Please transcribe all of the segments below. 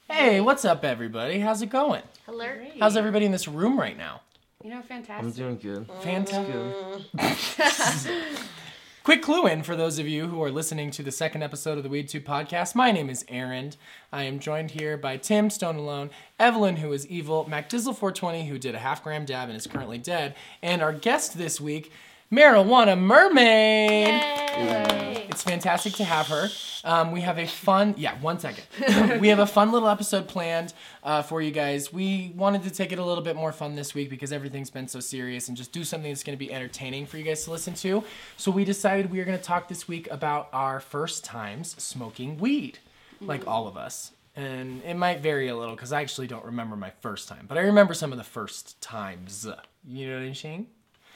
Hey, what's up, everybody? How's it going? Hello. How's everybody in this room right now? You know, fantastic. I'm doing good. Fantastic. Quick clue in for those of you who are listening to the second episode of the Weed Tube podcast. My name is Aaron. I am joined here by Tim, Stone Alone, Evelyn, who is evil, MacDizzle420, who did a half-gram dab and is currently dead, and our guest this week, Marijuana Mermaid. Yay. It's fantastic to have her. We have a fun, we have a fun little episode planned for you guys. We wanted to take it a little bit more fun this week because everything's been so serious and just do something that's going to be entertaining for you guys to listen to. So we decided we are going to talk this week about our first times smoking weed, like all of us. And it might vary a little because I actually don't remember my first time, but I remember some of the first times. You know what I'm saying?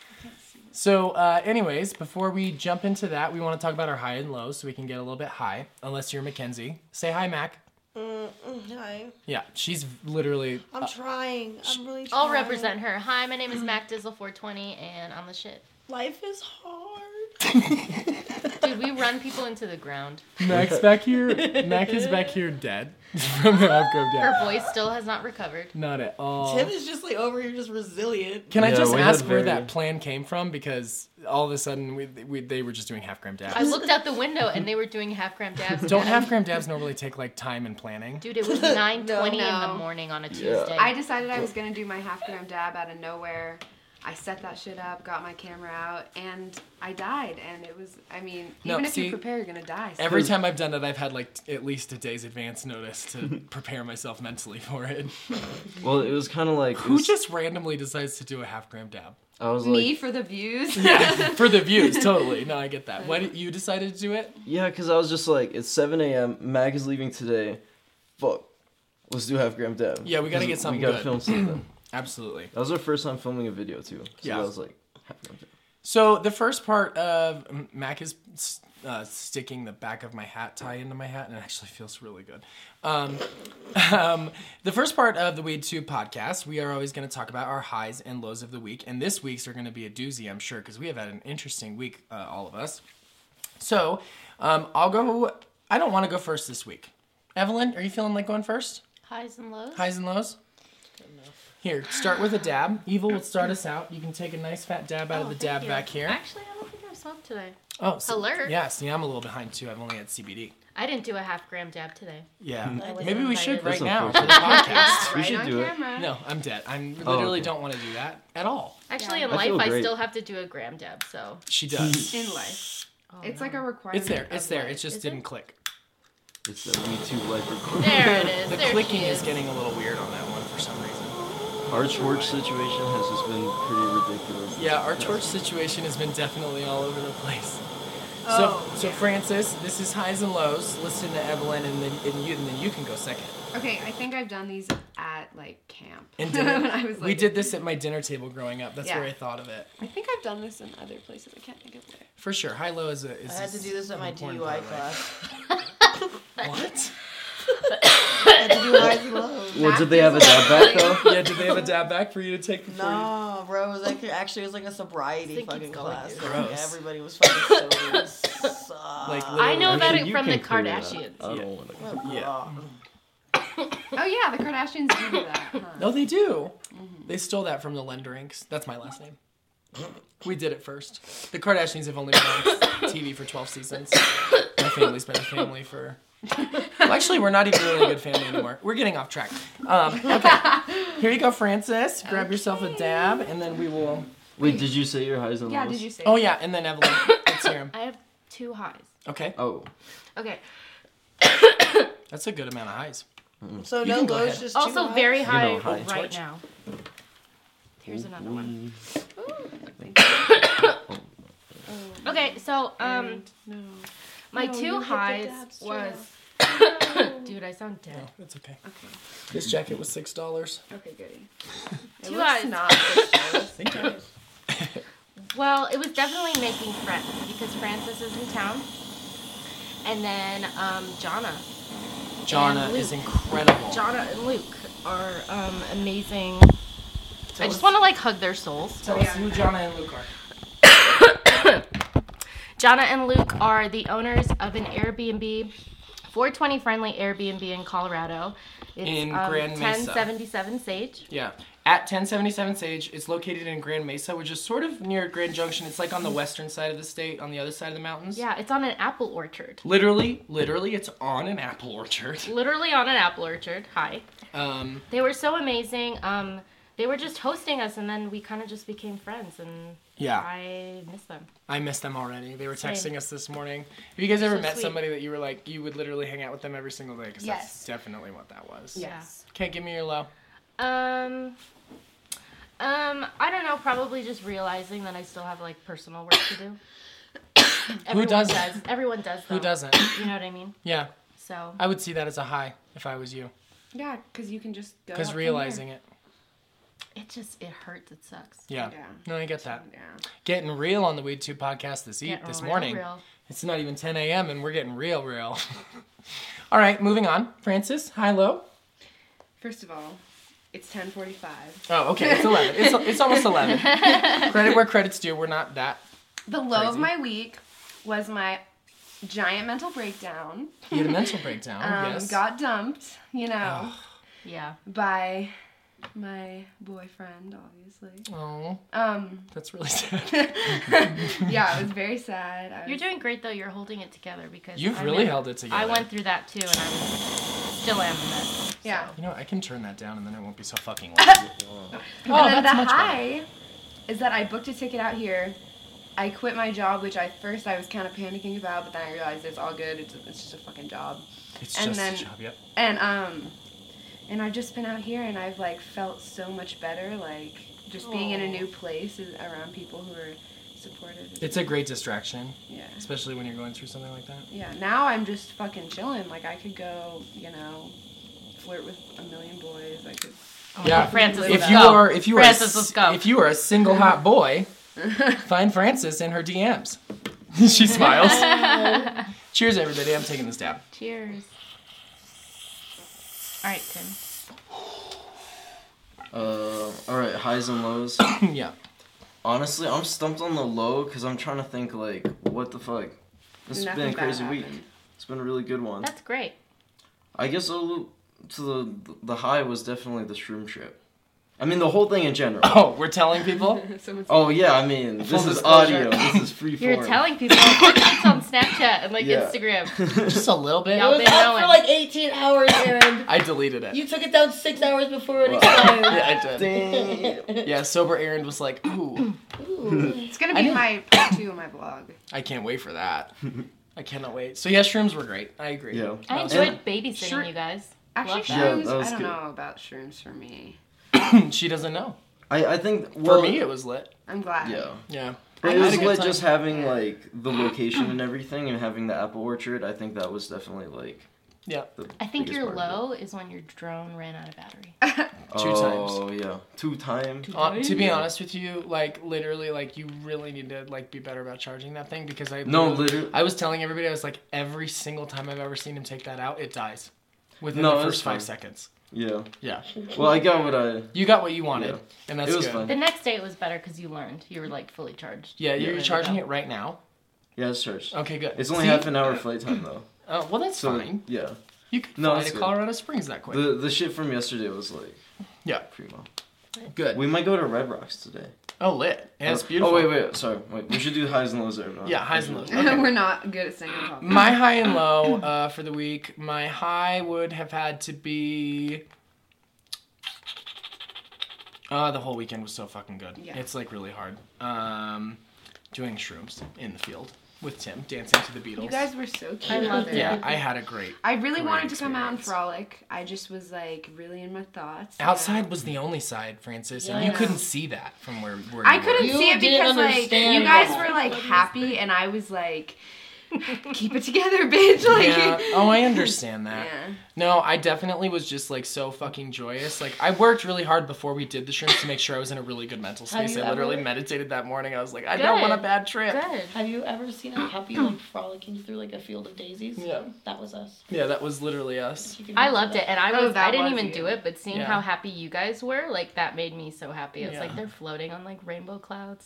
So, anyways, before we jump into that, we want to talk about our high and lows so we can get a little bit high. Unless you're Mackenzie. Say hi, Mac. Hi. Yeah, she's literally... I'm trying. I'm really trying. I'll represent her. Hi, my name is MacDizzle420, and I'm the shit. Life is hard. Dude, we run people into the ground. Mac's back here. Mac is back here dead from the half-gram Her dab. voice still has not recovered. Not at all. Tim is just like over here, just resilient. Can I Yeah, just we ask had where very- that plan came from? Because all of a sudden they were just doing half-gram dabs. I looked out the window, and they were doing half-gram dabs. Don't half-gram dabs normally take like time and planning? Dude, it was 9:20 in the No. morning on a Tuesday. I decided I was going to do my half-gram dab out of nowhere. I set that shit up, got my camera out, and I died. And it was, I mean, No, even if see, you prepare, you're going to die. So. Every time I've done it, I've had like at least a day's advance notice to prepare myself mentally for it. Well, it was kind of like... Who just randomly decides to do a half-gram dab? I was Me like... for the views. Yeah, for the views, totally. No, I get that. Why did you decided to do it? Yeah, because I was just like, it's 7 a.m., Mag is leaving today. Fuck. Let's do half-gram dab. Yeah, we gotta 'Cause get something We gotta good. film something. Absolutely. That was our first time filming a video, too. So Yeah. I was like, half-gram dab. So the first part of Mac is sticking the back of my hat tie into my hat, and it actually feels really good. The first part of the Weed Tube podcast, we are always going to talk about our highs and lows of the week, and this week's are going to be a doozy, I'm sure, because we have had an interesting week, all of us. So I'll go. I don't want to go first this week. Evelyn, are you feeling like going first? Highs and lows. Highs and lows? Here, start with a dab. Evil will start us out. You can take a nice fat dab out of the thank dab you. back here. Actually, I don't think I've smoked today. Oh, so, Alert. Yeah, see, I'm a little behind too. I've only had CBD. I didn't do a half-gram dab today. Yeah. I was Maybe we should invited. right That's now for the unfortunate. podcast. We Right should on do it. camera. No, I'm dead. I literally okay. don't want to do that at all. Actually, Yeah. in I life, feel I great. still have to do a gram dab, so... She does. In life. Oh, It's no. like a requirement. It's there. It's of there. life. It just Is didn't it? click. It's the Me Too life recording. There it is. The there clicking she is getting a little weird on that one for some reason. Our torch situation has just been pretty ridiculous. Yeah, our torch situation has been definitely all over the place. Oh, So Francis, this is highs and lows. Listen to Evelyn, and then you can go second. Okay, I think I've done these at, like, camp. And When dinner. I was, We like, did this at my dinner table growing up. That's Yeah. where I thought of it. I think I've done this in other places. I can't think of where. For sure. High low is a. I had to do this at my DUI class. What? I had to do highs and lows. Well, did they have a dab back, though? Yeah, did they have a dab back for you to take before you? No, bro, it was like actually it was like a sobriety Think fucking it's going class. to. Like, Gross. everybody was fucking sober. It sucked. Like, I know literally. about Actually, it you from the can clear that. Kardashians. I Yeah. don't want to. Oh, Yeah. God. Oh, yeah, the Kardashians do that. Huh? No, they do. They stole that from the Lenderings. That's my last name. We did it first. The Kardashians have only been on TV for 12 seasons. My family's been a family for... Well, actually, we're not even really a good family anymore. We're getting off track. Okay. Here you go, Francis. Grab yourself a dab, and then we will... Wait, did you say your highs and lows? Yeah, did you say Oh, yeah, and then Evelyn. Let's hear 'em. I have 2 highs. Okay. Oh. Okay. That's a good amount of highs. So You no can go lows, ahead. just two Also highs? very high know, high right torch. now. Here's another one. Okay, so No. my No, 2 you hit the highs dabs, was dude, I sound dead. No, it's okay. Okay. This jacket was $6. Okay, goody. It 2 looks highs. not $6. Thank you. Well, it was definitely making friends because Francis is in town. And then Jonna. Jonna And is Luke. incredible. Jonna and Luke are amazing. Tell I just us- want to like hug their souls. Tell us who Jonna and Luke are. Jonna and Luke are the owners of an Airbnb 420 Friendly Airbnb in Colorado. It's In Grand Mesa. 1077 Sage. Yeah. At 1077 Sage, it's located in Grand Mesa, which is sort of near Grand Junction. It's like on the western side of the state, on the other side of the mountains. Yeah, it's on an apple orchard. Literally, it's on an apple orchard. Literally on an apple orchard. Hi. Um, They were so amazing. They were just hosting us, and then we kind of just became friends, and yeah, I miss them. I missed them already. They were Same. texting us this morning. Have you guys ever So met sweet. somebody that you were like, you would literally hang out with them every single day? Because that's Yes. definitely what that was. Yes. Okay, give me your low. I don't know. Probably just realizing that I still have like personal work to do. Who doesn't? Everyone does. Though. Who doesn't? You know what I mean? Yeah, So I would see that as a high if I was you. Yeah, because you can just go. Because up from realizing it. it hurts. It sucks. Yeah. there. No, I get that. Yeah. Getting real on the Weed Tube podcast this Getting morning. real. It's not even 10 a.m. and we're getting real. All right, moving on. Francis, high, low. First of all, it's 10:45. Oh, okay. It's 11. It's almost 11. Credit where credit's due. We're not that. The low of Crazy. my week was my giant mental breakdown. You had a mental breakdown. Yes. Got dumped, Yeah. by my boyfriend, obviously. Oh, that's really sad. Yeah, it was very sad. You're doing great though. You're holding it together because You've I really went- held it together. I went through that too, and I still am a mess. Yeah. You know, I can turn that down and then it won't be so fucking loud. Oh, And then that's the much better. high is that I booked a ticket out here. I quit my job, which at first I was kind of panicking about, but then I realized it's all good. It's just a fucking job. It's and just then- a job, yep. And I've just been out here, and I've like felt so much better, like just being in a new place around people who are supportive. It's a great distraction, Yeah. especially when you're going through something like that. Yeah. Now I'm just fucking chilling. Like I could go, flirt with a million boys. I could. Oh, Yeah. Francis, If let's you go. are, Francis, let's go. if you are a single hot boy, find Francis in her DMs. She smiles. Cheers, everybody. I'm taking this dab. Cheers. All right, Tim. All right, highs and lows. Yeah. Honestly, I'm stumped on the low because I'm trying to think like, what the fuck? This has Nothing been a bad crazy week. happened. It's been a really good one. That's great. I guess to the high was definitely the shroom trip. I mean, the whole thing in general. Oh, we're telling people? Someone's Oh yeah, I mean, this Full is disclosure. audio. This is free form. You're telling people it's on Snapchat and like Yeah. Instagram. Just a little bit. It Y'all was been out knowing. for like 18 hours, Aaron. I deleted it. You took it down 6 hours before it Wow. expired. Yeah, I did. Dang. Yeah, sober Aaron was like, ooh, Ooh. It's gonna I be didn't- my part 2 of my blog. I can't wait for that. I cannot wait. So yeah, shrooms were great. I agree. Yeah. I That was enjoyed babysitting Sure. you guys. Actually, Love that. Yeah, shrooms. that was I don't good. know about shrooms for me. fun. She doesn't know. I think For well, me, it was lit. I'm glad. Yeah. Yeah. But I it had was a good lit time. just having Yeah. like the location and everything, and having the apple orchard. I think that was definitely like. Yeah. The I think biggest your part of it. low is when your drone ran out of battery. 2 times. Oh yeah, 2 times. To be Yeah. honest with you, like literally, like you really need to like be better about charging that thing because I No, literally- literally. I was telling everybody I was like every single time I've ever seen him take that out, it dies within No, the it was first 5 fine. seconds. Yeah. Yeah, Well, I got what I. you got what you wanted, Yeah. and that's It was good. fun. The next day it was better because you learned. You were like fully charged. Yeah, You were you're ready to charging go. it right now. Yeah, it's charged. Okay, good. It's only See? half an hour flight time though. Well, that's So fine. yeah, You could No, fly it's to good. Colorado Springs that quick. the shit from yesterday was like. Yeah. Primo. Good. We might go to Red Rocks today. Oh, lit. And it's Oh, beautiful. wait. Sorry. Wait. We should do highs and lows there. No? Yeah, highs and lows. Okay. We're not good at saying on top. My high and low for the week. My high would have had to be. The whole weekend was so fucking good. Yeah. It's like really hard. Doing shrooms in the field with Tim, dancing to the Beatles. You guys were so cute. I love it. Yeah, I had a great. I really Great wanted to come out and experience. frolic. I just was like really in my thoughts. Outside was the only side, Francis, and you Yeah. couldn't see that from where I you couldn't were. You see it didn't because like understand you guys that. were like happy and I was like, keep it together, bitch. Like, Yeah. Oh, I understand that. yeah. No, I definitely was just like so fucking joyous. Like I worked really hard before we did the shrooms to make sure I was in a really good mental Have space. you I literally ever- meditated that morning. I was like, I don't want a Good. bad trip. Good. Have you ever seen a puppy like frolicking through like a field of daisies? Yeah. That was us. Yeah, that was literally us. You can I picture loved that. it, and I Oh, was that I didn't was even you. do it, but seeing Yeah. how happy you guys were, like that made me so happy. It's Yeah. like they're floating on like rainbow clouds.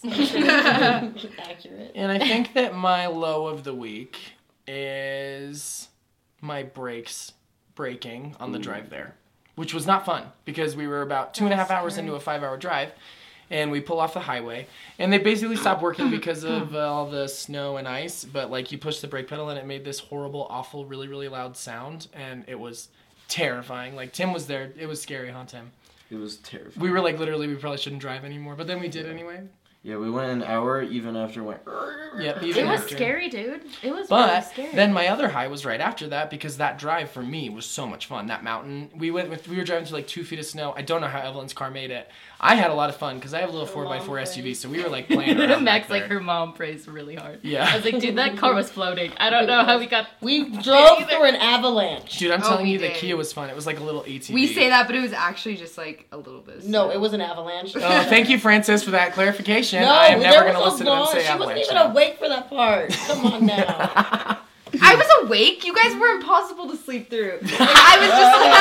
Accurate. And I think that my low of the week is my brakes breaking on the drive there, which was not fun because we were about 2.5 hours into a 5-hour drive. And we pull off the highway, and they basically stopped working because of all the snow and ice. But like, you push the brake pedal, and it made this horrible, awful, really, really loud sound, and it was terrifying. Like, Tim was there; it was scary, huh, Tim? It was terrifying. We were like, literally, we probably shouldn't drive anymore, but then we did anyway. Yeah, we went an hour even after it went. Yep, It even was after. scary, dude. It was really But scary. then my other high was right after that because that drive for me was so much fun. That mountain, we were driving through like 2 feet of snow. I don't know how Evelyn's car made it. I had a lot of fun because I have a little 4x4 SUV, so we were like playing around. Max, back like, there. her mom prays really hard. Yeah. I was like, dude, that car was floating. I don't know how we got. We drove through an avalanche. Dude, I'm Oh, telling we you, the did. Kia was fun. It was like a little ATV. We say that, but it was actually just like a little bit. of No, snow. it was an avalanche. Oh, thank you, Francis, for that clarification. No, I am never there going to was a listen to them launch. say She wasn't avalanche even now. awake for that part. Come on now. I was awake. You guys were impossible to sleep through. Like, I was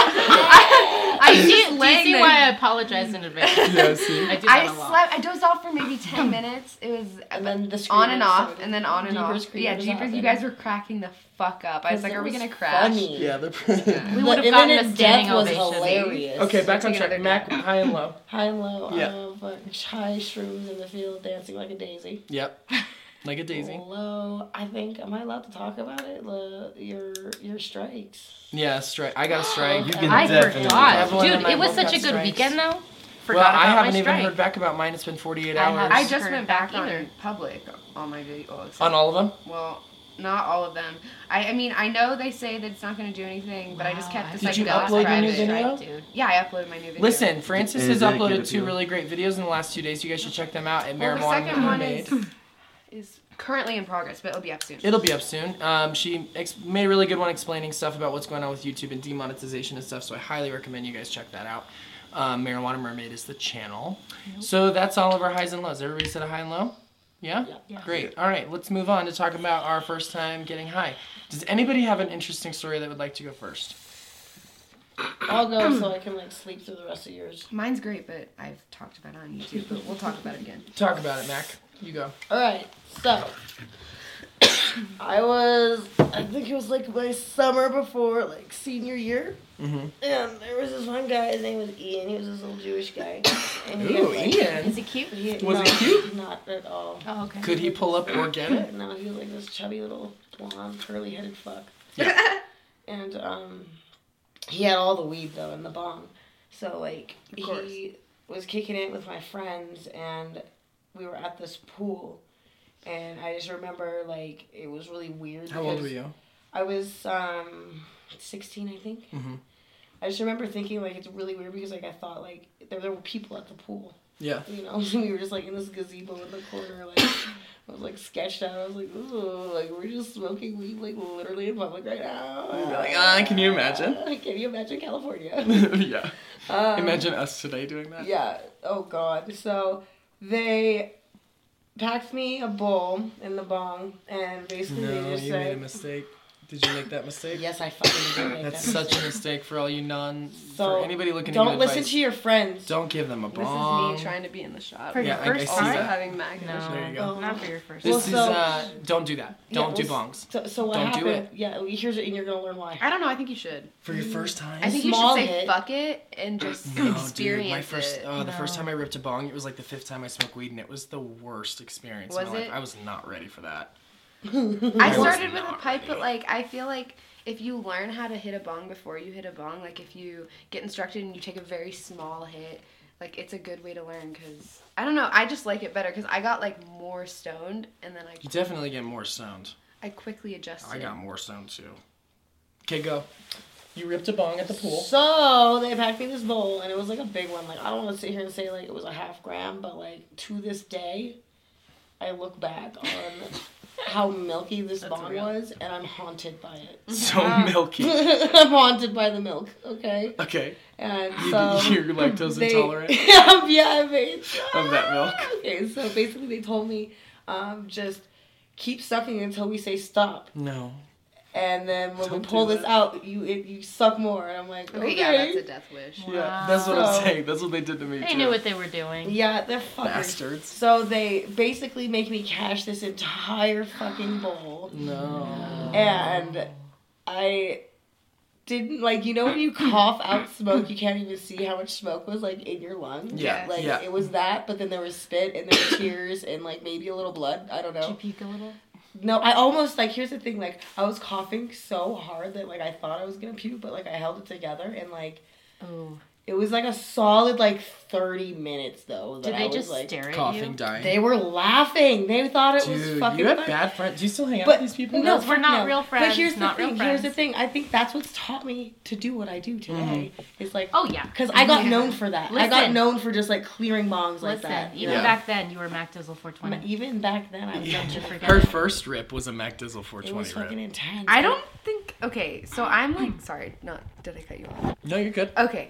just. I Do just you laying see there. why I apologize in advance? Yeah, see? I do I that a lot. slept. I dozed off for maybe 10 minutes. It was And then the on and screamers off, started. and then on and Jeepers off. Creepers Yeah, Jeepers, happened. you guys were cracking the fuck up. I was like, It are we was gonna crash? funny. Yeah, We The would have gotten a imminent standing death was ovation. hilarious. Okay, back on Take track. another Mac, nap. high and low. High and low. Yeah. High shrooms in the field dancing like a daisy. Yep. Like a daisy. Low, I think, am I allowed to talk about it? Your strikes. Yeah, strike. I got a strike. You can I definitely forgot. Evelyn Dude, and I it was both such got a good strikes. weekend, though. Well, Forgot I about haven't my even strike. heard back about mine. It's been 48 I hours. haven't. I just heard went back back on either. public on my video. Well, except- On all of them? Well, not all of them. I mean, I know they say that it's not going to do anything, but I just kept this Did like you best upload your new private. video? Dude. Yeah, I uploaded my new video. Listen, Francis Is has it a good uploaded 2 appeal? really great videos in the last 2 days. You guys should check them out at Well, the Marijuana second one Mermaid. is currently in progress, but it'll be up soon. It'll be up soon. She made a really good one explaining stuff about what's going on with YouTube and demonetization and stuff, so I highly recommend you guys check that out. Marijuana Mermaid is the channel. So that's all of our highs and lows. Everybody said a high and low? Yeah? Yeah. Great. All right, let's move on to talk about our first time getting high. Does anybody have an interesting story that would like to go first? I'll go so I can like sleep through the rest of yours. Mine's great, but I've talked about it on YouTube, but we'll talk about it again. Talk about it, Mac. You go. Alright, so I think it was like my summer before like senior year. Mm-hmm. And there was this one guy, his name was Ian, he was this little Jewish guy. And he Ooh, had, like, Ian. Is it cute? Was he cute? Not at all. Oh, okay. Could he pull up or get it? No, he was like this chubby little blonde, curly headed fuck. Yeah. And he had all the weed though in the bong. So like Of course. he was kicking it with my friends and we were at this pool. And I just remember like it was really weird. How old were because you? I was 16, I think. Mm-hmm. I just remember thinking like it's really weird because like I thought like there were people at the pool. Yeah. You know, so we were just like in this gazebo in the corner, like I was like sketched out. I was like, ooh, like we're just smoking weed like literally in public right now. You'd be like, can you imagine? Can you imagine California? Yeah. Imagine us today doing that. Yeah. Oh God. So they packed me a bowl in the bong, and basically they No, just you made a said, mistake. Did you make that mistake? "Yes, I fucking did make That's that such a mistake for all you So, for anybody looking to Don't give listen advice. to your friends. Don't give them a This is bong. me trying to be in the shot. For Yeah, your I first see Also that. having Mac in the No. shot. There you go. Not for your first This Well, is so- don't do that. Yeah, Don't do well, bongs. So what Don't do happened? it. Yeah, here's it, and you're gonna learn why. I don't know. I think you should. For your first time? I think you Small should say hit. fuck it and just No, experience dude. My first, it. the first No. time I ripped a bong, it was like the 5th time I smoked weed, and it was the worst experience. Was in my it? life. I was not ready for that. I was started with a not pipe, ready. but like I feel like if you learn how to hit a bong before you hit a bong, like if you get instructed and you take a very small hit, like it's a good way to learn. Because I don't know, I just like it better because I got like more stoned and then You definitely get more stoned. I quickly adjusted. I got more stoned too. Okay, go. You ripped a bong at the pool. So they packed me this bowl, and it was like a big one. Like I don't want to sit here and say like it was a half gram, but like to this day, I look back on how milky this That's bong real. was, and I'm haunted by it. So milky. I'm haunted by the milk. Okay, Okay. and You, so you're lactose they- intolerant yeah, I mean, of that milk. Okay, so basically they told me, just keep sucking until we say stop. No. And then when Don't we pull do this that. out, you suck more. And I'm like, okay. Okay, yeah, that's a death wish. Yeah, that's what I'm So- saying. That's what they did to me They too. knew what they were doing. Yeah, they're fuckers. Bastards. So they basically make me cash this entire fucking bowl. No. And I didn't, like, you know when you cough out smoke, you can't even see how much smoke was, like, in your lungs? Yeah, Like, yeah. it was that, but then there was spit, and there were tears, and, like, maybe a little blood. I don't Did you know. puke a little? No, I almost, like, here's the thing, like, I was coughing so hard that, like, I thought I was gonna puke, but, like, I held it together, and, like, Oh. it was, like, a solid, like, 30 minutes, though. That Did I they was, just like, stare at Coughing, you? dying. They were laughing. They thought it was Dude, fucking you have funny. bad friends. Do you still hang out But with these people? no, we're not real friends. But here's the Not real thing. Here's the friends. thing. I think that's what's taught me to do what I do today. It's like, Oh, yeah. because I got Yeah. known for that. I got Listen. known for just like clearing bongs like Listen, that. even Yeah. back then, you were Mac Dizzle 420. Even back then, I was Don't you forget Her it. first rip was a Mac Dizzle it 420 was fucking rip. intense. I don't think. Okay, so I'm like, sorry, did I cut you off? No, you're good. Okay,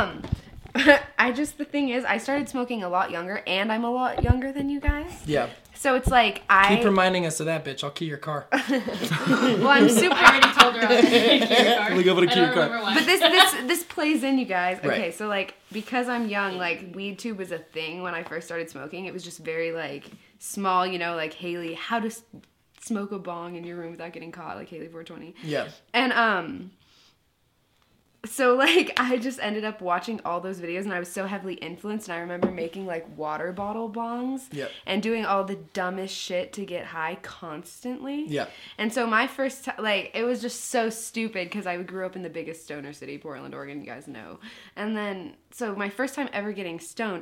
the thing is, I started smoking a lot younger, and I'm a lot younger than you guys. Yeah. So it's like Keep reminding us of that, bitch. I'll key your car. well, I'm super. I already told her I was going to key your car. Look over to I key your don't car. remember why. But this plays in, you guys. Okay, Right. so like because I'm young, like weed tube was a thing when I first started smoking. It was just very like small, you know, like Haley, how to smoke a bong in your room without getting caught, like Haley 420. Yeah. And so like I just ended up watching all those videos, and I was so heavily influenced, and I remember making like water bottle bongs Yep. and doing all the dumbest shit to get high constantly. Yeah. And so my first like it was just so stupid because I grew up in the biggest stoner city, Portland, Oregon, you guys know. And then so my first time ever getting stoned,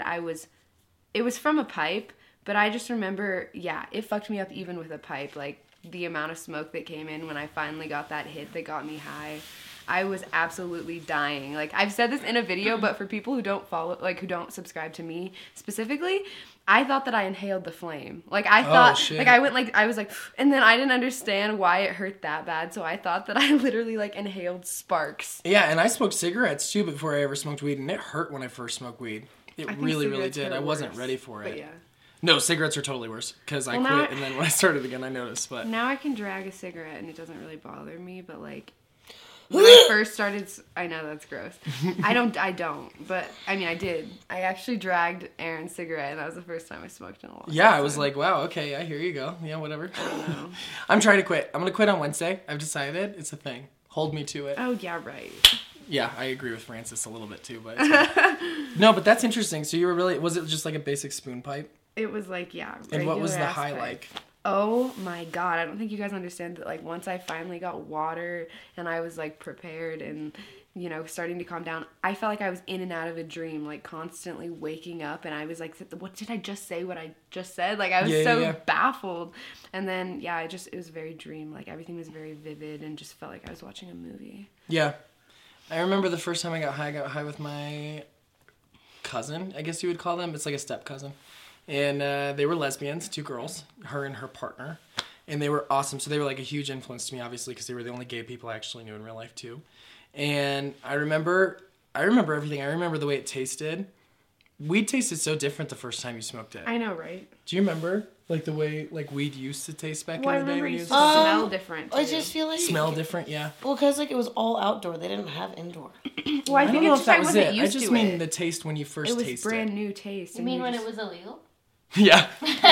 it was from a pipe, but I just remember, yeah, it fucked me up even with a pipe. Like the amount of smoke that came in when I finally got that hit that got me high. I was absolutely dying. Like I've said this in a video, but for people who don't follow, like who don't subscribe to me specifically, I thought that I inhaled the flame. Like I thought, shit. like I was like, and then I didn't understand why it hurt that bad. So I thought that I literally like inhaled sparks. Yeah, and I smoked cigarettes too before I ever smoked weed, and it hurt when I first smoked weed. It I think really, really cigarettes did. hurt I wasn't worse, ready for But it. yeah, No, cigarettes are totally worse because I Well, quit, now- and then when I started again, I noticed. But now I can drag a cigarette and it doesn't really bother me. But like when I first started, I know that's gross. I don't, but I mean I did. I actually dragged Aaron's cigarette, and that was the first time I smoked in a long yeah, time. I was like, wow, okay, yeah, here you go. Yeah, whatever. know. I'm trying to quit. I'm gonna quit on Wednesday. I've decided it's a thing. Hold me to it. Oh yeah, right. Yeah, I agree with Francis a little bit too, but it's fine. No, but that's interesting. So you were really, was it just like a basic spoon pipe? It was like, yeah. And what was the regular-ass high pipe. like? Oh my god, I don't think you guys understand that. Like once I finally got water and I was like prepared and you know starting to calm down, I felt like I was in and out of a dream, like constantly waking up, and I was like, what did I just say? What I just said? Like I was Yeah. baffled. And then yeah, it was very dream. Like everything was very vivid and just felt like I was watching a movie. Yeah. I remember the first time I got high with my cousin, I guess you would call them. It's like a step cousin. And they were lesbians, 2 girls, her and her partner. And they were awesome. So they were like a huge influence to me, obviously, because they were the only gay people I actually knew in real life, too. And I remember everything. I remember the way it tasted. Weed tasted so different the first time you smoked it. I know, right? Do you remember like the way like weed used to taste back Well, I in the day remember when it you used used to to smell different. I too. just feel like smell different? Yeah. Well, because like it was all outdoor. They didn't have indoor. Well, I don't think know it's if just I that was wasn't it. used I just to mean it. the taste when you first It was tasted brand new taste. You and mean when just- it was illegal? Yeah.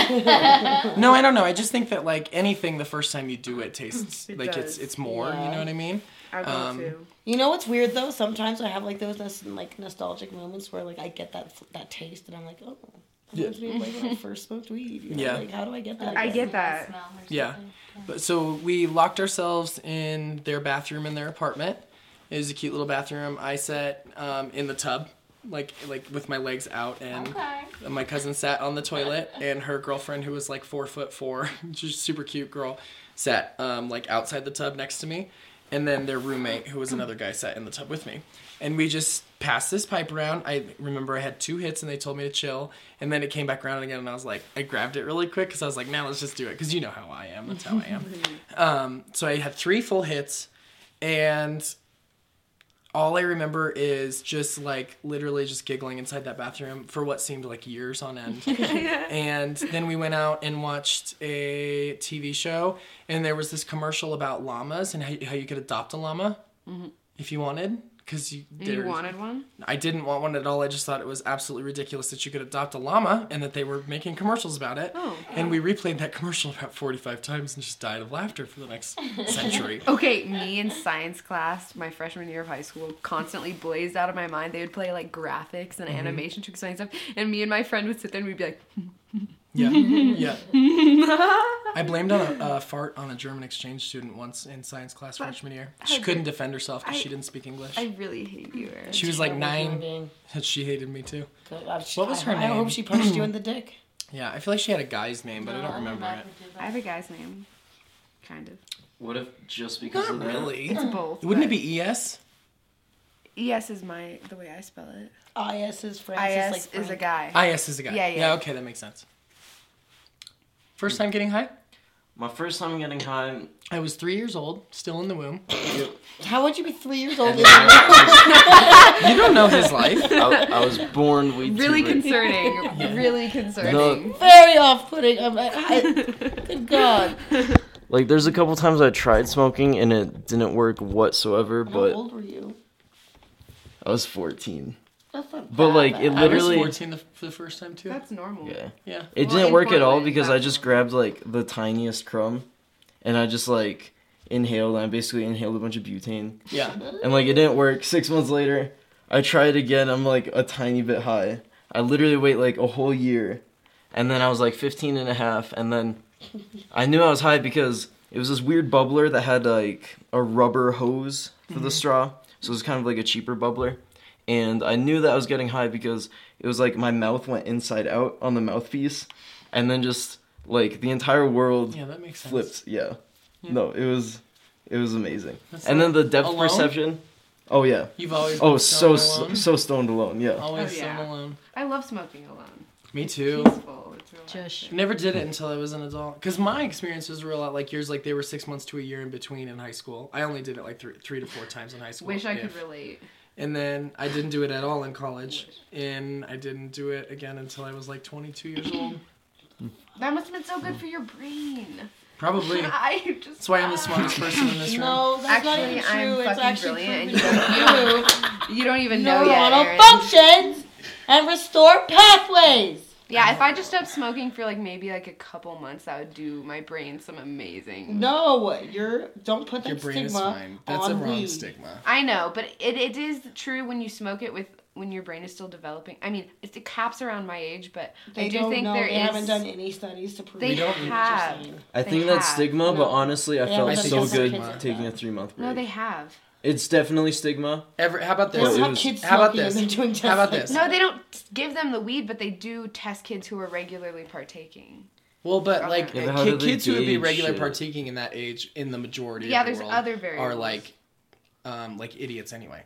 No, I don't know. I just think that like anything, the first time you do it tastes It like does. it's more. Yeah. You know what I mean? I will too. You know what's weird though? Sometimes I have like those like nostalgic moments where like I get that taste and I'm like, oh, that reminds me of like when I first smoked weed. You know? Yeah. Like how do I get that? I again? get that. Smell or Yeah. something. But so we locked ourselves in their bathroom in their apartment. It was a cute little bathroom. I sat in the tub, like with my legs out, and Okay. my cousin sat on the toilet, and her girlfriend, who was like 4'4", just super cute girl, sat like outside the tub next to me, and then their roommate, who was another guy, sat in the tub with me, and we just passed this pipe around. I remember I had 2 hits, and they told me to chill, and then it came back around again, and I was like, I grabbed it really quick because I was like, now let's just do it, because you know how I am. That's how I am. So I had 3 full hits, and all I remember is just like literally just giggling inside that bathroom for what seemed like years on end. And then we went out and watched a TV show, and there was this commercial about llamas and how you could adopt a llama if you wanted. because You wanted one? I didn't want one at all. I just thought it was absolutely ridiculous that you could adopt a llama and that they were making commercials about it. Oh. And we replayed that commercial about 45 times and just died of laughter for the next century. Okay, me in science class, my freshman year of high school, constantly blazed out of my mind. They would play like graphics and animation to explain stuff, and me and my friend would sit there and we'd be like, Yeah, yeah. I blamed on a fart on a German exchange student once in science class freshman year. She couldn't defend herself because she didn't speak English. I really hate you, Aaron. She was like Terrible human 9. being. And she hated me too. What was her I name? hope she punched you in the dick. Yeah, I feel like she had a guy's name, but I don't remember it. I have a guy's name. Kind of. What if just because Not of that? really. It's both. Wouldn't it but be ES? ES is the way I spell it. IS is Francis. IS is a guy. IS is a guy. Yeah, yeah. Yeah, okay, that makes sense. First time getting high? My first time getting high. I was 3 years old, still in the womb. How would you be 3 years old? And And then You don't know his life. I was born way Really too late. concerning. Really concerning. very off-putting. Good God. Like, there's a couple times I tried smoking and it didn't work whatsoever, How but old were you? I was 14. That's not But, that like, bad. it I was literally... 14 for the first time too. That's normal. Yeah. Yeah. It Well, didn't in work at all Portland, because I that's just normal. grabbed, like, the tiniest crumb and I just, like, inhaled. And I basically inhaled a bunch of butane. Yeah. And, like, it didn't work. 6 months later, I tried again. I'm, like, a tiny bit high. I literally wait, like, a whole year. And then I was, like, 15 and a half. And then I knew I was high because it was this weird bubbler that had, like, a rubber hose for the straw. So it was kind of like a cheaper bubbler. And I knew that I was getting high because it was, like, my mouth went inside out on the mouthpiece. And then just, like, the entire world Yeah, that makes sense. flipped. Yeah. No, it was amazing. That's And then the depth alone? perception. Oh yeah. You've always Oh, been so alone? so stoned alone. Yeah. Always Oh, yeah. so alone. I love smoking alone. Me too. Peaceful. It's real Shush. nice. Never did it until I was an adult. Because my experiences were a lot like yours. Like they were 6 months to a year in between in high school. I only did it like three to four times in high school. Wish I could if. relate. And then I didn't do it at all in college. And I didn't do it again until I was like 22 years old. That must have been so good for your brain. Probably. I just. That's why I'm the smartest person in this room. No, that's not Actually, even true. I'm It's fucking actually brilliant, and proven true. You don't even know yet, Neuronal Aaron. functions and restore pathways. Yeah, if I just stopped smoking for like maybe like a couple months, that would do my brain some amazing. No, don't put that Your brain is stigma fine. That's on a wrong weed. stigma. I know, but it is true when you smoke it when your brain is still developing. I mean, it caps around my age, but They I do don't think know. there They is. haven't done any studies to prove They it. don't- have. I They think that's have. stigma, No. but honestly, I They felt haven't so done good kids taking a that. 3-month break. No, they have. It's definitely stigma. How about They this? don't Well, it have was- kids how about smoking and this? they're doing tests How about like this? that. No, they don't give them the weed, but they do test kids who are regularly partaking. Well, but like Yeah, but how do they kids who would be gauge regular shit? partaking in that age, in the majority Yeah, of the there's world, other variables. are like idiots anyway.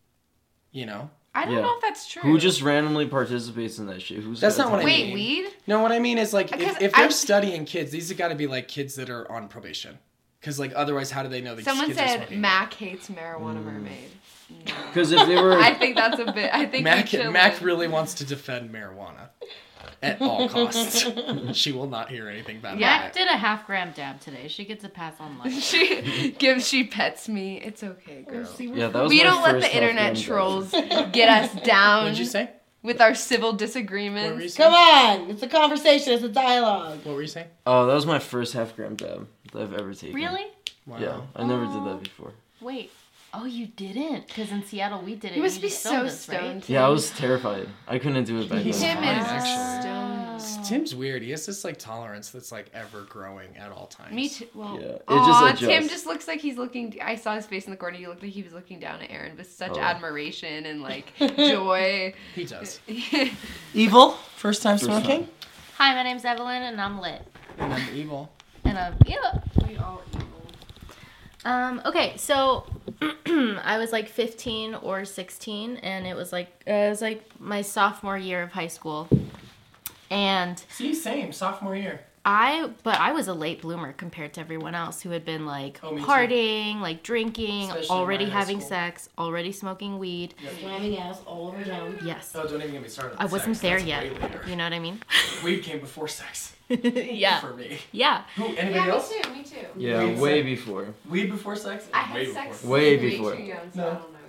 You know? I don't Yeah. know if that's true. Who just randomly participates in that shit? Who's That's got not what I time? Wait, mean. weed? No, what I mean is like Because if they're I've- studying kids, these have got to be like kids that are on probation. Because like otherwise, how do they know these Someone kids are said smoking? Mac hates marijuana mermaid. Because if they were, I think that's a bit. I think Mac you're Mac chilling. really wants to defend marijuana at all costs. She will not hear anything bad Yeah. about Mac it. did a half-gram dab today. She gets a pass on life. she pets me. It's okay, girl. yeah, that was We my don't let first the internet half-gram trolls get us down What did you say? with our civil What were you disagreements. saying? Come on, it's a conversation. It's a dialogue. What were you saying? Oh, that was my first half-gram dab that I've ever taken. Really? Wow. Yeah, I never did that before. Wait. Oh, you didn't? Because in Seattle we did it. You must and be just so filmed us, stoned. right? Tim. Yeah, I was terrified. I couldn't do it back He's then. Tim fine, is actually. stoned. Tim's weird. He has this like tolerance that's like ever growing at all times. Me too. Well, Yeah, it aw, just Tim adjusts. just looks like he's looking. I saw his face in the corner. He looked like he was looking down at Aaron with such Oh. admiration and like joy. He does. Evil? First time First time. smoking? Hi, my name's Evelyn, and I'm lit. And I'm evil. And I'm We all evil. Okay, so I was like 15 or 16, and it was like my sophomore year of high school, and See, same. Sophomore year. I was a late bloomer compared to everyone else who had been like Oh, me too. partying, like drinking, Especially already in my high having school. sex, already smoking weed. Slamming ass all over town. Yes, Oh, don't even get me started. on I wasn't sex. there That's yet. way later. You know what I mean? Weed came before sex. Yeah, For me. yeah. Who? Anybody Yeah, me else? too. Me too. Yeah, Weed way sex. before. Weed before sex? I had Way sex before. Way way before. too young, so No. I don't know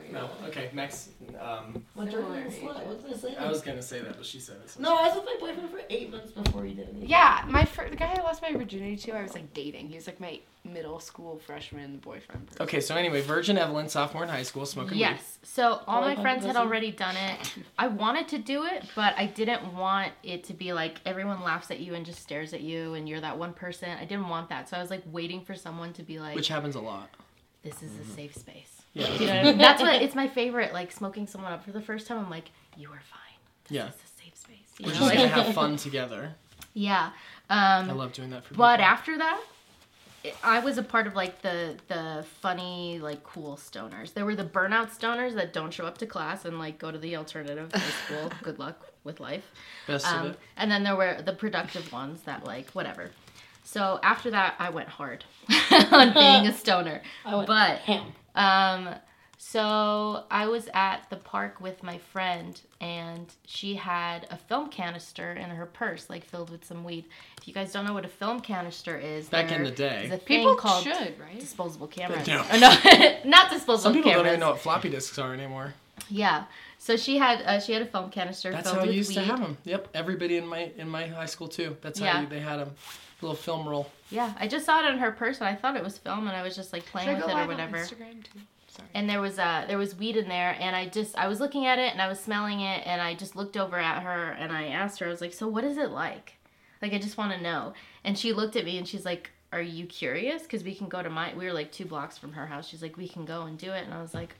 No. Okay. Next. What did I say? I was gonna say that, but she said it. So No, I was with my boyfriend for 8 months before you did it. Yeah, the guy I lost my virginity to, I was like dating. He was like my middle school freshman boyfriend. Person. Okay, so anyway, Virgin Evelyn, sophomore in high school, smoking weed. Yes. So all my Boyfriend friends had person? already done it. I wanted to do it, but I didn't want it to be like everyone laughs at you and just stares at you and you're that one person. I didn't want that. So I was like waiting for someone to be like, Which happens a lot. this is a safe space. Yeah. You know what I mean? That's what it's my favorite. Like smoking someone up for the first time. I'm like, you are fine. This Yeah. is a safe space. You We're know, just like- gonna have fun together. yeah. I love doing that for people. But after that, I was a part of like the funny, like cool stoners. There were the burnout stoners that don't show up to class and like go to the alternative high school. Good luck with life. Best of it. And then there were the productive ones that like whatever. So after that, I went hard on being a stoner. I went But ham. so I was at the park with my friend, and she had a film canister in her purse, like filled with some weed. If you guys don't know what a film canister is, Back in there the day. is a thing People called should, right? disposable cameras. don't. Or no, not disposable Some people cameras. don't even know what floppy disks are anymore. Yeah. So she had a film canister That's filled how I with used weed. to have them. Yep, everybody in my high school too. That's how Yeah. they had them. Little film roll. Yeah, I just saw it in her purse, and I thought it was film, and I was just like playing Should I with go it or live on whatever. Instagram too? Sorry. And there was weed in there, and I was looking at it and I was smelling it, and I just looked over at her and I asked her, I was like, so what is it like? Like, I just want to know. And she looked at me and she's like, are you curious? Because we can go to we were like 2 blocks from her house. She's like, we can go and do it. And I was like,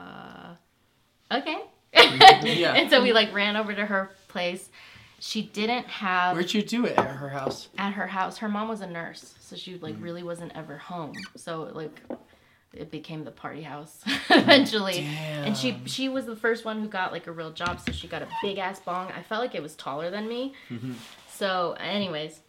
okay. Yeah. And so we like ran over to her place. She didn't have Where'd you do it? At her house. at her house. Her mom was a nurse, so she like really wasn't ever home. So like it became the party house eventually. Damn. And she was the first one who got like a real job, so she got a big ass bong. I felt like it was taller than me. So anyways,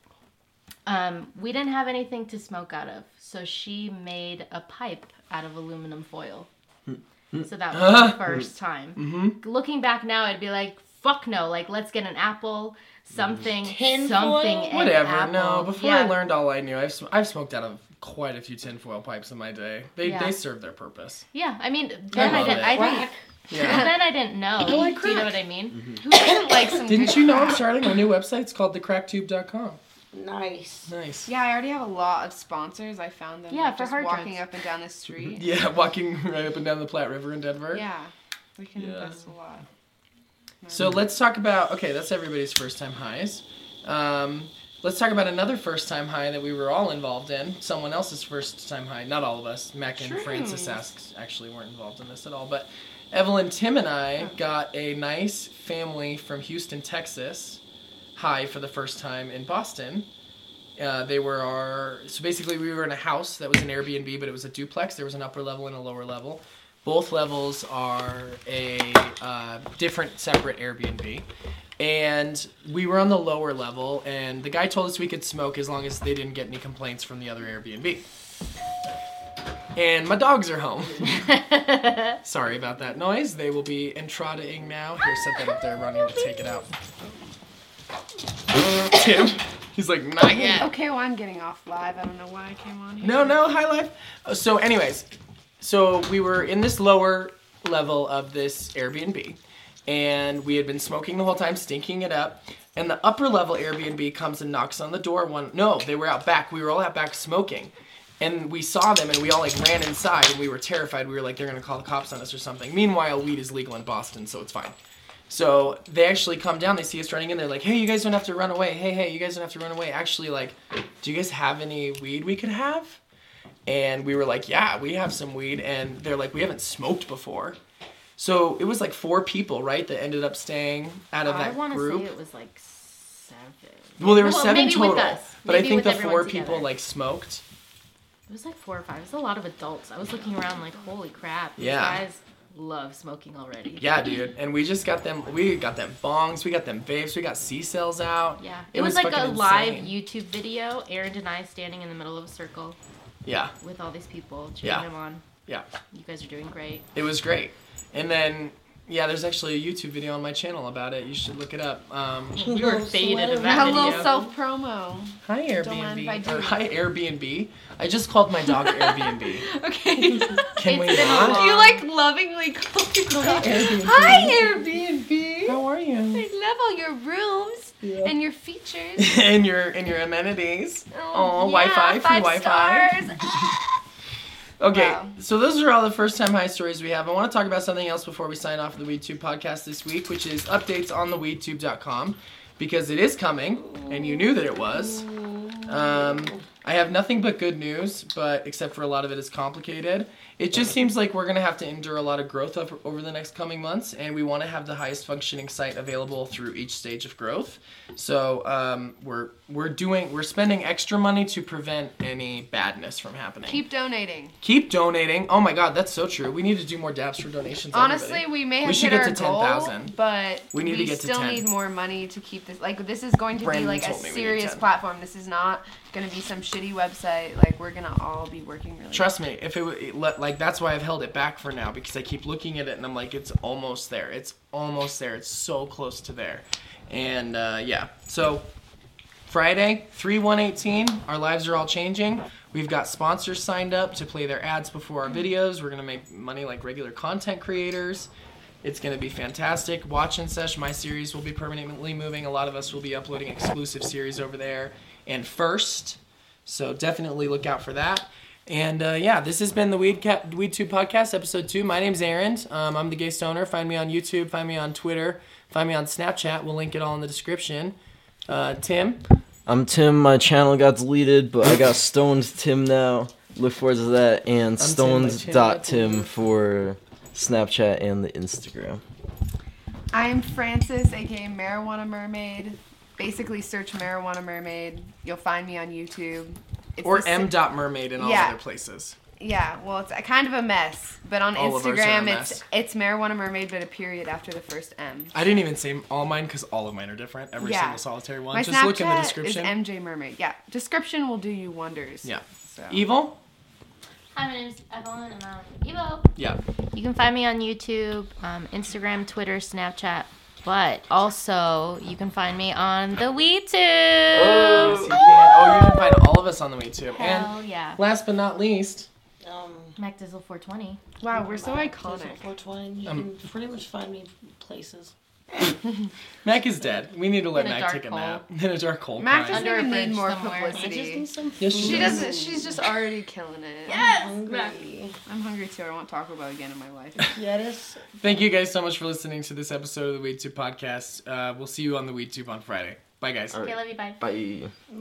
we didn't have anything to smoke out of, so she made a pipe out of aluminum foil. So that was the first time. Looking back now, I'd be like, fuck no, like let's get an apple, something, Tin something, foil? an Whatever. apple. No, before Yeah. I learned all I knew, I've smoked out of quite a few tinfoil pipes in my day. They Yeah. serve their purpose. Yeah, I mean, then I love didn't. it. I didn't. Crack. Yeah. Then I didn't know. I like Do you know crack. what I mean? Who doesn't like some Didn't good you know I'm crack? starting a new website? It's called thecracktube.com. Nice. Nice. Yeah, I already have a lot of sponsors. I found them Yeah, like, for just hard walking drugs. up and down the street. Yeah, walking right up and down the Platte River in Denver. Yeah, we can Yeah. invest a lot. So let's talk about, okay, that's everybody's first time highs. Let's talk about another first time high that we were all involved in. Someone else's first time high. Not all of us. Mac and Francis actually weren't involved in this at all. But Evelyn, Tim, and I got a nice family from Houston, Texas high for the first time in Boston. They were so basically we were in a house that was an Airbnb, but it was a duplex. There was an upper level and a lower level. Both levels are a different, separate Airbnb. And we were on the lower level, and the guy told us we could smoke as long as they didn't get any complaints from the other Airbnb. And my dogs are home. Sorry about that noise. They will be entradaing now. Here, set that up there, Ronnie will take it out. Tim, he's like, not yet. Okay, well, I'm getting off live. I don't know why I came on here. No, high life. So anyways, so we were in this lower level of this Airbnb, and we had been smoking the whole time, stinking it up. And the upper level Airbnb comes and knocks on the door. They were out back. We were all out back smoking. And we saw them, and we all like ran inside, and we were terrified. We were like, they're gonna call the cops on us or something. Meanwhile, weed is legal in Boston, so it's fine. So they actually come down, they see us running in, they're like, hey, you guys don't have to run away. Hey, you guys don't have to run away. Actually, like, do you guys have any weed we could have? And we were like, yeah, we have some weed. And they're like, we haven't smoked before. So it was like 4 people, right, that ended up staying out of I that want to group. say it was like 7. Well, there were 7 maybe total. with us. But I Maybe think with the everyone 4 people together. like smoked. It was like 4 or 5. It was a lot of adults. I was looking around like, holy crap. These Yeah. guys love smoking already. Yeah, dude. And we just got them. We got them bongs. We got them vapes. We got C-cells out. Yeah. It It was was like a fucking live insane. YouTube video. Aaron and I standing in the middle of a circle Yeah. with all these people cheering Yeah. them on. Yeah. You guys are doing great. It was great. And then Yeah, there's actually a YouTube video on my channel about it. You should look it up. We were faded in that A little video. self promo. Hi Don't mind if I Airbnb. do. Or hi Airbnb. I just called my dog Airbnb. Okay. Can we It's been a not? long- You like lovingly call your dog Airbnb. Hi Airbnb. How are you? I love all your rooms and your features. and your amenities. Oh, yeah, Wi-Fi, free 5 Wi-Fi. stars. Okay, Wow. so those are all the first time high stories we have. I want to talk about something else before we sign off the WeedTube podcast this week, which is updates on the weedtube.com, because it is coming, and you knew that it was. I have nothing but good news, but except for a lot of it is complicated. It just seems like we're going to have to endure a lot of growth over the next coming months, and we want to have the highest functioning site available through each stage of growth. So we're spending extra money to prevent any badness from happening. Keep donating. Keep donating. Oh my God, that's so true. We need to do more dabs for donations. Honestly, everybody. we may have We should hit get our to goal, 10,000. but We need to get to still 10. need more money to keep this. Like, this is going to Brandon be like a told me we need serious 10. platform. This is not going to be some shitty website. Like, we're going to all be working really Trust me, if like that's why I've held it back for now, because I keep looking at it and I'm like, it's almost there. It's almost there. It's so close to there. And yeah, so Friday, 3/1/18, our lives are all changing. We've got sponsors signed up to play their ads before our videos. We're gonna make money like regular content creators. It's gonna be fantastic. Watch and Sesh, my series will be permanently moving. A lot of us will be uploading exclusive series over there and first. So definitely look out for that. And yeah, this has been the WeedTube podcast, episode 2. My name's Aaron. I'm the Gay Stoner. Find me on YouTube. Find me on Twitter. Find me on Snapchat. We'll link it all in the description. Tim. I'm Tim. My channel got deleted, but I got Stoned Tim now. Look forward to that. And Tim, my channel got Stoned.Tim deleted. for Snapchat and the Instagram. I'm Francis, aka Marijuana Mermaid. Basically, search Marijuana Mermaid. You'll find me on YouTube. It's Or the sa- m.mermaid in all Yeah. other places. Yeah, well, it's a kind of a mess. But on All of ours are a Instagram, mess. it's Marijuana Mermaid, but a period after the first M. I didn't even say all mine because all of mine are different. Every Yeah. single solitary one. My Just look in the Snapchat description. is MJ Mermaid. Yeah, description will do you wonders. Yeah. So. Evil? Hi, my name's Evelyn, and I'm Evo. Yeah. You can find me on YouTube, Instagram, Twitter, Snapchat, but also you can find me on the WeedTube. Yes, you can. You can find all of us on the WeedTube. Hell And yeah. last but not least, MacDizzle 420. Wow, we're so iconic. 420. You can pretty much find me places. Mac is dead. We need to let In a Mac dark take a hole. nap. In a dark hole. Mac crying. doesn't Under a even need bridge more somewhere. I just publicity. need some Yes, food. she She does. doesn't. She's just already killing it. I'm hungry. I'm hungry too. I want Taco Bell again in my life. Yeah, it is. Thank you guys so much for listening to this episode of the WeedTube podcast. We'll see you on the WeedTube on Friday. Bye, guys. All right. Okay, love you, bye. Bye.